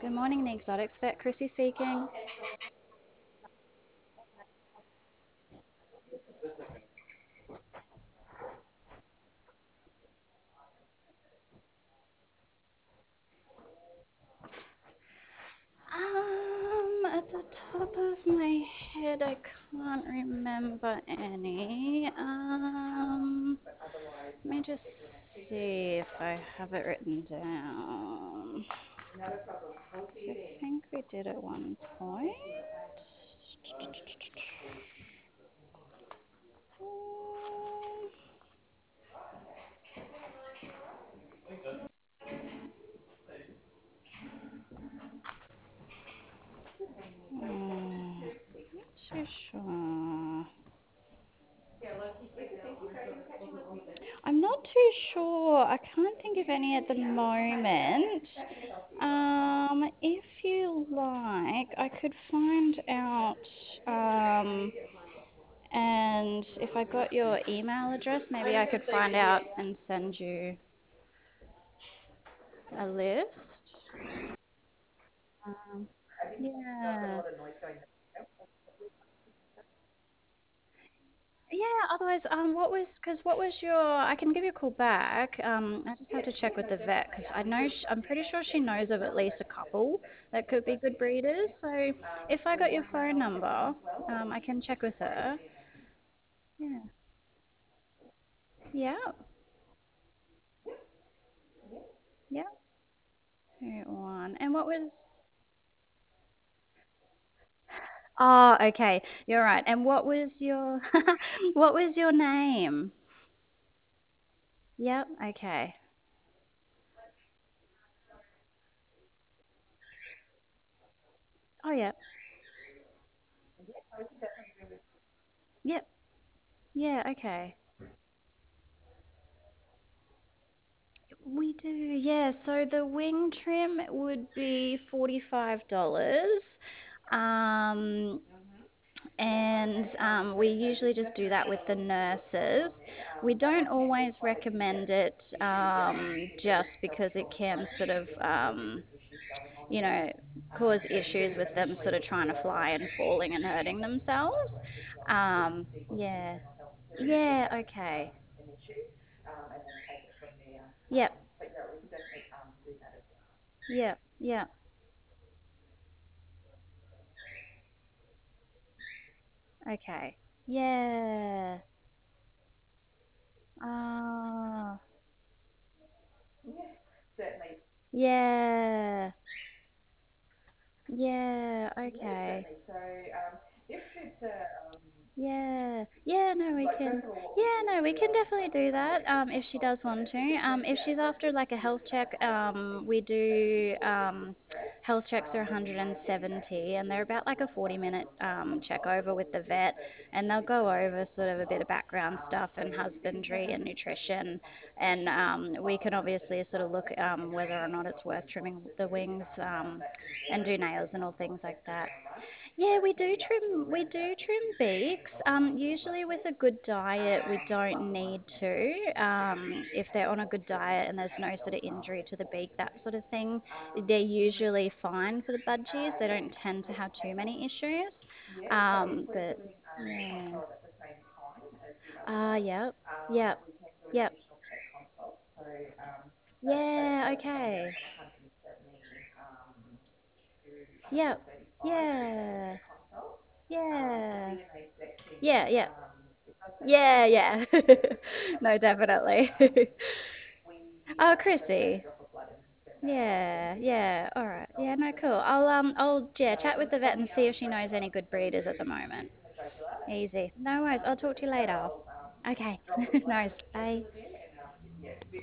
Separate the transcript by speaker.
Speaker 1: Good morning, the exotics vet, Chrissy speaking. At the top of my head, I can't remember any. Let me just see if I have it written down. I think we did at one point. Not too sure. I'm not too sure. I can't think of any at the moment. If you like, I could find out. And if I got your email address, maybe I could find out and send you a list. Um, yeah. Yeah, otherwise, what was your, I can give you a call back. I just have to check with the vet because I'm pretty sure she knows of at least a couple that could be good breeders. So if I got your phone number, I can check with her. Yeah. Yeah. Yeah. 2, 1. And what was, oh, okay. You're right. And what was your, what was your name? Yep. Okay. Oh, yeah. Yep. Yeah. Okay. We do, yeah. So the wing trim would be $45. Um, and we usually just do that with the nurses. We don't always recommend it just because it can sort of, you know, cause issues with them sort of trying to fly and falling and hurting themselves. Yeah. Yeah, okay. Yep. Yep. Yep. Okay. Yeah. Ah. Yeah. Yeah. Okay. Yeah, yeah, no, we can. Yeah, no, we can definitely do that. If she does want to. If she's after like a health check, we do health checks are 170, and they're about like a 40-minute check over with the vet, and they'll go over sort of a bit of background stuff and husbandry and nutrition, and we can obviously sort of look whether or not it's worth trimming the wings and do nails and all things like that. Yeah, we do trim. We do trim beaks. Usually with a good diet, we don't need to. If they're on a good diet and there's no sort of injury to the beak, that sort of thing, they're usually fine for the budgies. They don't tend to have too many issues. But yeah. Yep, yep, yep. Yeah, okay. Yep, yeah, yeah. Yeah, yeah. Yeah, yeah. No, definitely. Oh, Chrissy. Yeah, yeah. All right. Yeah, no, cool. I'll yeah, chat with the vet and see if she knows any good breeders at the moment. Easy. No worries. I'll talk to you later. Okay. No worries. Bye.